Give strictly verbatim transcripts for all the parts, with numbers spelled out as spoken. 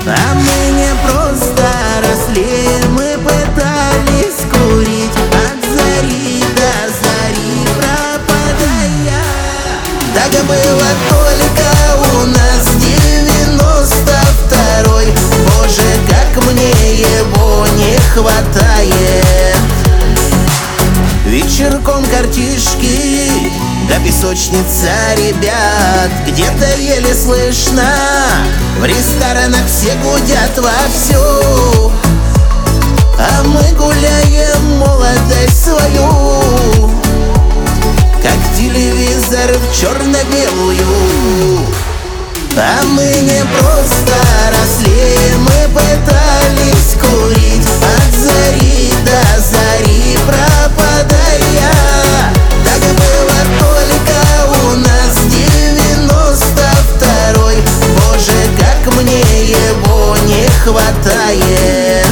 А мы не просто росли, мы пытались курить от зари до зари, пропадая. Так и было только у нас девяносто второй. Боже, как мне его не хватает. Вечерком картишки, да песочница ребят, где-то еле слышно. В ресторанах все гудят вовсю, а мы гуляем молодость свою, как телевизор в черно-белую. А мы не просто росли, мы пытались курить от зари до зари, пропадая. Так было только у нас девяносто второй. Боже, как мне его не хватает.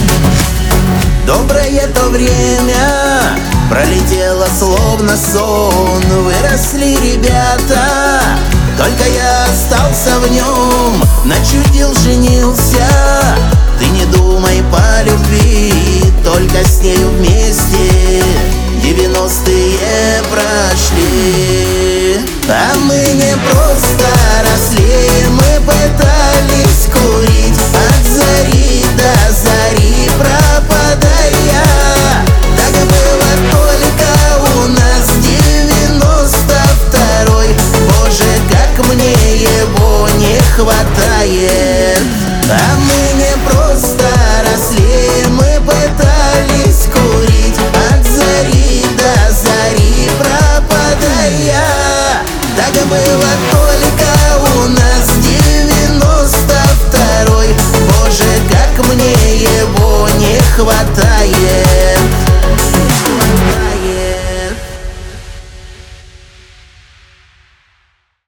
Доброе то время пролетело словно сон. Выросли ребята, только я остался в нем. Начудил, женился, ты не думай по любви, только с нею вместе девяностые прошли. А мы не просто росли, мы пытались курить от зари до зари, пропадая. Так было только у нас девяносто второй. Боже, как мне его не хватает. А мы не просто росли, мы пытались курить от зари до зари, пропадая. Так было только у нас девяносто второй. Боже, как мне его не хватает.